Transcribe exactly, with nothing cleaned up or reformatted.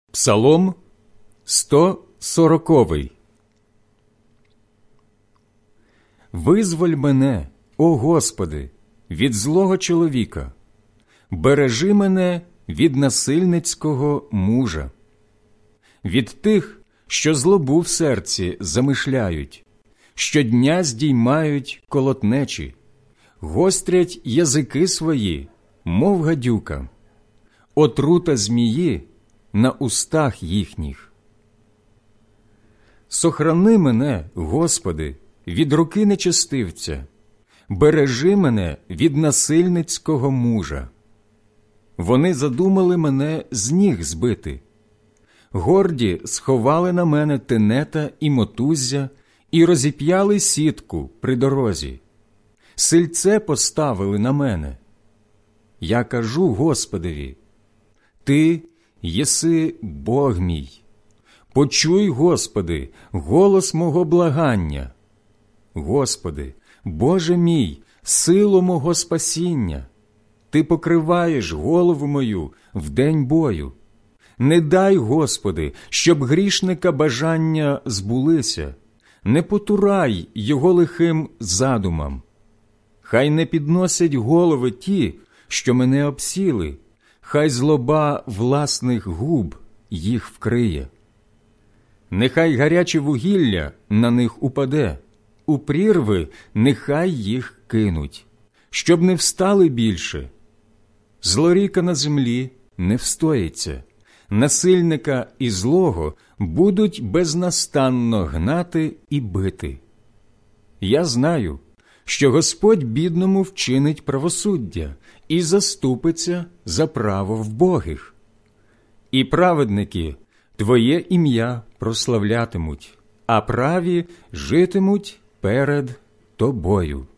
Псалом сто сороковий. Визволь мене, о Господи, від злого чоловіка, бережи мене від насильницького мужа, від тих, що злобу в серці замишляють, щодня здіймають колотнечі, гострять язики свої, мов гадюка, отрута змії на устах їхніх. Сохрани мене, Господи, від руки нечестивця, бережи мене від насильницького мужа. Вони задумали мене з ніг збити. Горді сховали на мене тенета і мотуззя і розіп'яли сітку при дорозі. Сильце поставили на мене. Я кажу Господеві: Ти єси Бог мій. Почуй, Господи, голос мого благання. Господи, Боже мій, силу мого спасіння, Ти покриваєш голову мою в день бою. Не дай, Господи, щоб грішника бажання збулися, не потурай його лихим задумам. Хай не підносять голови ті, що мене обсіли, хай злоба власних губ їх вкриє. Нехай гаряче вугілля на них упаде, у прірви нехай їх кинуть, щоб не встали більше. Злоріка на землі не встоїться, насильника і злого будуть безнастанно гнати і бити. Я знаю, що Господь бідному вчинить правосуддя і заступиться за право вбогих. І праведники Твоє ім'я прославлятимуть, а праві житимуть перед Тобою.